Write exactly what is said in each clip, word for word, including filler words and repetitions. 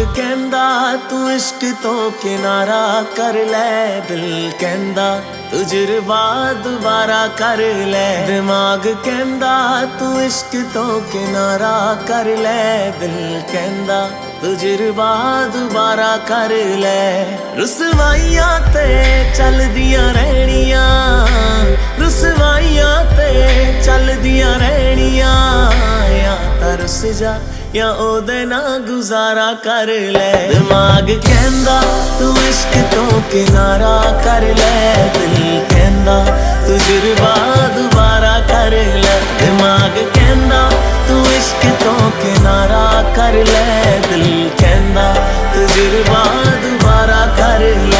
कहंदा तू इश्क तो किनारा कर ले, दिल कहंदा तुजरबा दोबारा कर ले। दिमाग कहंदा तू इश्क तो किनारा कर ले, दिल कहंदा तुजरबा दोबारा कर ले। रुसवाइयां ते चलदियां रहनियां, रुसवाइयां ते चलदियां रहनियां, या तरस जा या ओदे ना गुजारा कर ले। दिमाग कहंदा तू इश्क तो किनारा कर ले, दिल कहंदा तुजरबा दोबारा कर ले। दिमाग कहंदा तू इश्क तो किनारा कर ले, दिल कहंदा तुजरबा दोबारा कर ले।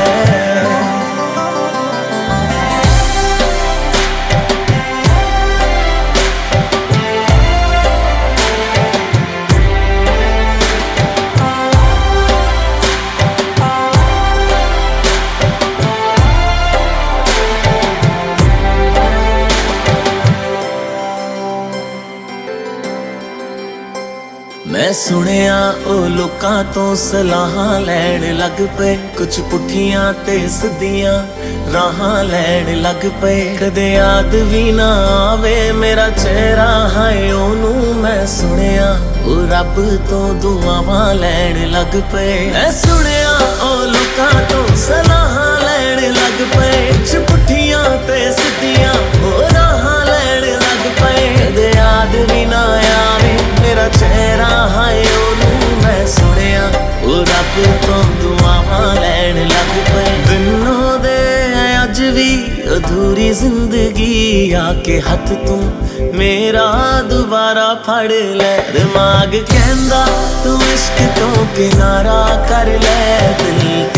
मैं सुनिया ओ लोकां तो सलाहां लैण लग पे, कुछ पुठियां ते सिद्धियां राहां लैण लग पे। कदे याद भी ना आवे मेरा चेहरा, हाय ओनू मैं सुनिया ओ रब तो दुआवां लैण लग पे। मैं सुनिया ओ लोकां तो सलाहां लैण लग पे, कुछ पुठियां ते सिद्धियां ओ राहां लैण लग पे। कदे याद भी ना आवे मेरा चेहरा, हाय ओनू मैं सुनिया ओ रब तो दुआवां लैण लग पे। दिनों दे अज भी अधूरी जिंदगी, आके हथ तू मेरा दोबारा फड़ ले। दिमाग कहंदा तू इश्क तो किनारा कर ले, दिल